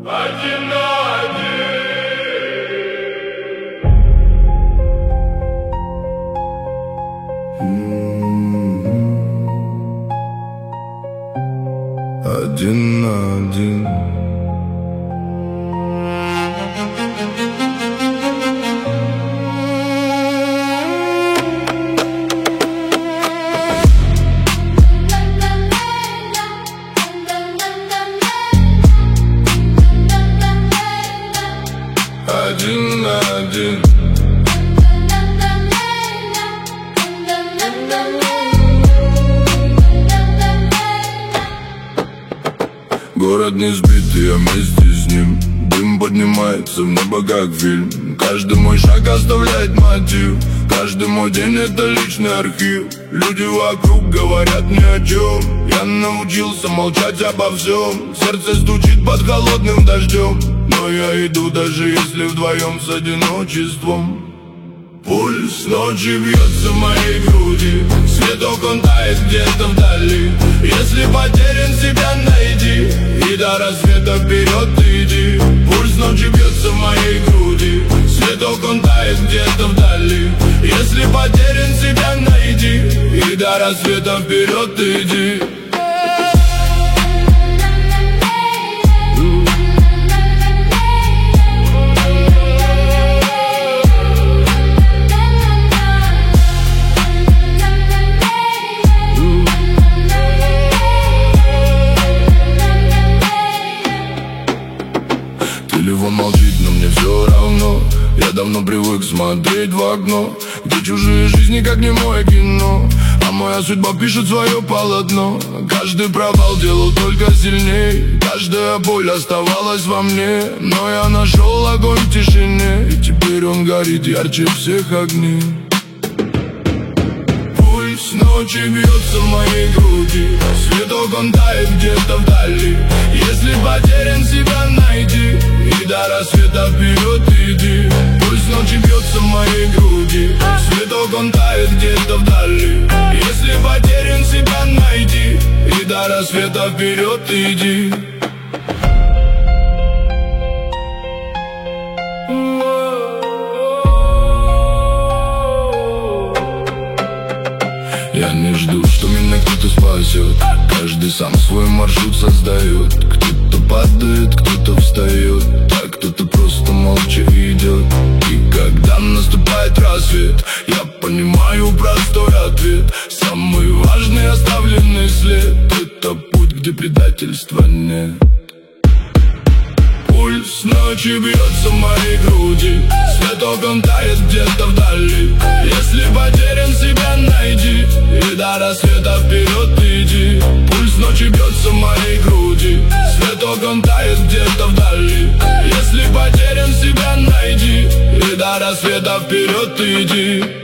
один на один на один. Один на один. Город не сбитый, я вместе с ним. Дым поднимается в небо, как фильм. Каждый мой шаг оставляет мотив. Каждый мой день — это личный архив. Люди вокруг говорят ни о чем. Я научился молчать обо всем. Сердце стучит под холодным дождем, но я иду, даже если вдвоем с одиночеством. Пульс ночи бьется в моей груди. Светок он тает где-то вдали. Если потерян, себя найди, и до рассвета вперед иди. Пульс ночи бьется в моей груди. Светок он тает где-то вдали. Если потерян, себя найди, и до рассвета вперед иди. Телефон молчит, но мне все равно. Я давно привык смотреть в окно, где чужие жизни как немое кино, а моя судьба пишет свое полотно. Каждый провал делал только сильней. Каждая боль оставалась во мне, но я нашел огонь в тишине, и теперь он горит ярче всех огней. Пульс ночи бьется в моей груди. Светок он тает где-то вдали. Если потерян, себя найди, и до рассвета вперед иди. Пульс ночи бьется в моей груди. Светок он тает где-то вдали. Если потерян, себя найди, и до рассвета вперед иди. Я не жду, что меня кто-то спасет. Каждый сам свой маршрут создает. Кто-то падает, кто-то встает, а кто-то просто молча идет. И когда наступает рассвет, я понимаю простой ответ. Самый важный оставленный след — это путь, где предательства нет. Пульс ночи бьется в моей груди. Светок он тает где-то вдали. Если потерян, себя найди, и до рассвета вперед иди. Пульс ночи бьется в моей груди. Светок он тает где-то вдали. Если потерян, себя найди, и до рассвета вперед иди.